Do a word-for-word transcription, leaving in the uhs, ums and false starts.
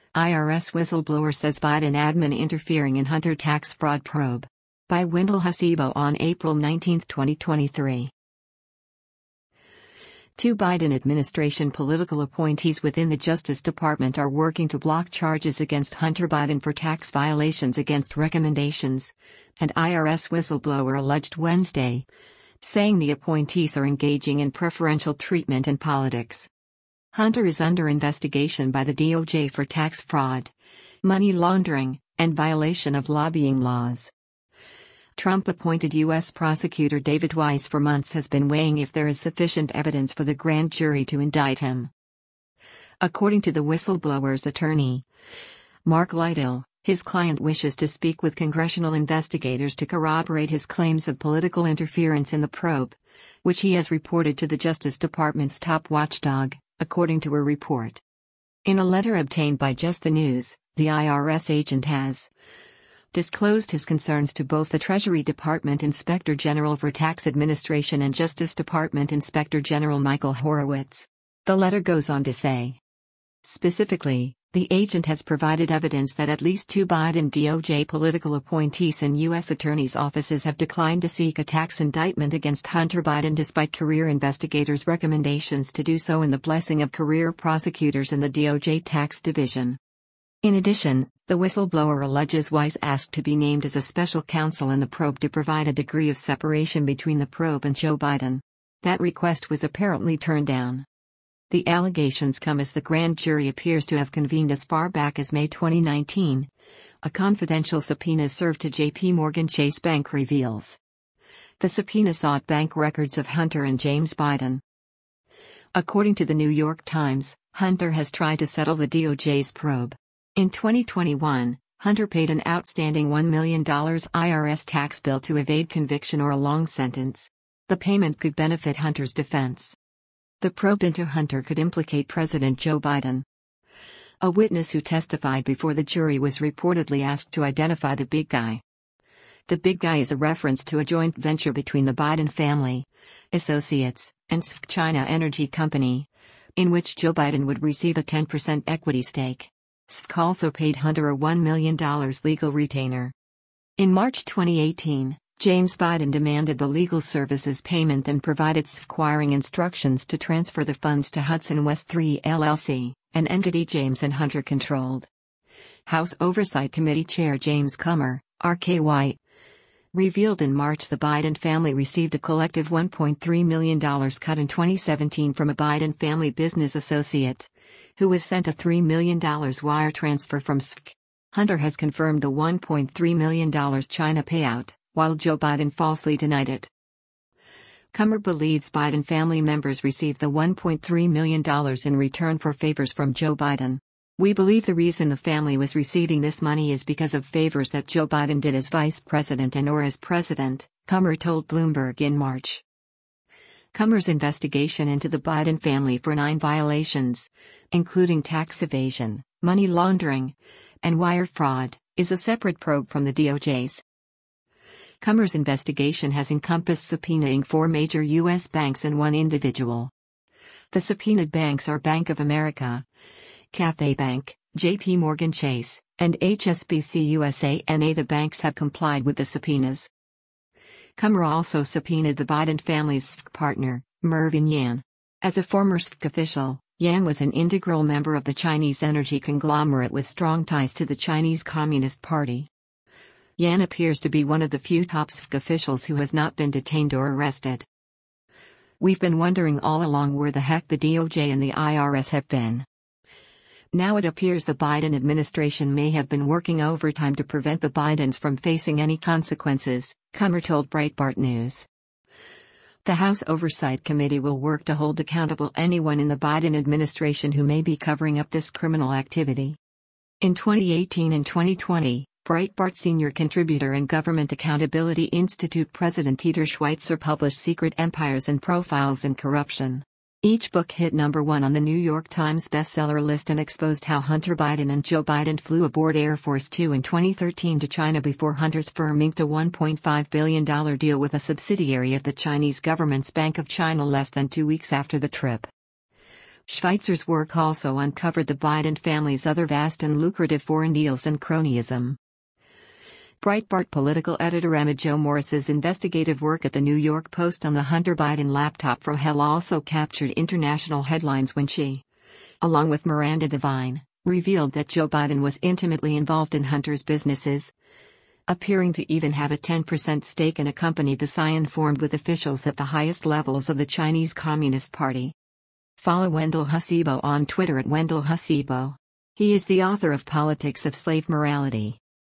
I R S whistleblower says Biden admin interfering in Hunter tax fraud probe. By Wendell Hasebo on April nineteenth, twenty twenty-three. Two Biden administration political appointees within the Justice Department are working to block charges against Hunter Biden for tax violations against recommendations, an I R S whistleblower alleged Wednesday, saying the appointees are engaging in preferential treatment in politics. Hunter is under investigation by the D O J for tax fraud, money laundering, and violation of lobbying laws. Trump-appointed U S Prosecutor David Weiss for months has been weighing if there is sufficient evidence for the grand jury to indict him. According to the whistleblower's attorney, Mark Lytle, his client wishes to speak with congressional investigators to corroborate his claims of political interference in the probe, which he has reported to the Justice Department's top watchdog, according to a report. In a letter obtained by Just the News, the I R S agent has disclosed his concerns to both the Treasury Department Inspector General for Tax Administration and Justice Department Inspector General Michael Horowitz. The letter goes on to say, specifically, the agent has provided evidence that at least two Biden D O J political appointees and U S attorneys' offices have declined to seek a tax indictment against Hunter Biden despite career investigators' recommendations to do so and the blessing of career prosecutors in the D O J Tax Division. In addition, the whistleblower alleges Weiss asked to be named as a special counsel in the probe to provide a degree of separation between the probe and Joe Biden. That request was apparently turned down. The allegations come as the grand jury appears to have convened as far back as May twenty nineteen. A confidential subpoena served to J P Morgan Chase Bank reveals. The subpoena sought bank records of Hunter and James Biden. According to the New York Times, Hunter has tried to settle the D O J's probe. In twenty twenty-one, Hunter paid an outstanding one million dollars I R S tax bill to evade conviction or a long sentence. The payment could benefit Hunter's defense. The probe into Hunter could implicate President Joe Biden. A witness who testified before the jury was reportedly asked to identify the big guy. The big guy is a reference to a joint venture between the Biden family, associates, and S F C China Energy Company, in which Joe Biden would receive a ten percent equity stake. S F C also paid Hunter a one million dollars legal retainer. In March twenty eighteen, James Biden demanded the legal services payment and provided S F C acquiring instructions to transfer the funds to Hudson West three L L C, an entity James and Hunter controlled. House Oversight Committee Chair James Comer, R K White, revealed in March the Biden family received a collective one point three million dollars cut in twenty seventeen from a Biden family business associate, who was sent a three million dollars wire transfer from S F C. Hunter has confirmed the one point three million dollars China payout, while Joe Biden falsely denied it. Comer believes Biden family members received the one point three million dollars in return for favors from Joe Biden. We believe the reason the family was receiving this money is because of favors that Joe Biden did as vice president and or as president, Comer told Bloomberg in March. Comer's investigation into the Biden family for nine violations, including tax evasion, money laundering, and wire fraud, is a separate probe from the D O J's. Comer's investigation has encompassed subpoenaing four major U S banks and one individual. The subpoenaed banks are Bank of America, Cathay Bank, J P Morgan Chase, and H S B C U S A N A. The banks have complied with the subpoenas. Comer also subpoenaed the Biden family's S F C partner, Mervyn Yan. As a former S F C official, Yan was an integral member of the Chinese energy conglomerate with strong ties to the Chinese Communist Party. Yan appears to be one of the few top S F C officials who has not been detained or arrested. We've been wondering all along where the heck the D O J and the I R S have been. Now it appears the Biden administration may have been working overtime to prevent the Bidens from facing any consequences, Comer told Breitbart News. The House Oversight Committee will work to hold accountable anyone in the Biden administration who may be covering up this criminal activity. In twenty eighteen and twenty twenty, Breitbart senior contributor and Government Accountability Institute President Peter Schweitzer published Secret Empires and Profiles in Corruption. Each book hit number one on the New York Times bestseller list and exposed how Hunter Biden and Joe Biden flew aboard Air Force Two in twenty thirteen to China before Hunter's firm inked a one point five billion dollars deal with a subsidiary of the Chinese government's Bank of China less than two weeks after the trip. Schweitzer's work also uncovered the Biden family's other vast and lucrative foreign deals and cronyism. Breitbart political editor Emma Jo Morris's investigative work at the New York Post on the Hunter Biden laptop from hell also captured international headlines when she, along with Miranda Devine, revealed that Joe Biden was intimately involved in Hunter's businesses, appearing to even have a ten percent stake in a company the Scion formed with officials at the highest levels of the Chinese Communist Party. Follow Wendell Husibo on Twitter at Wendell Husibo. He is the author of Politics of Slave Morality.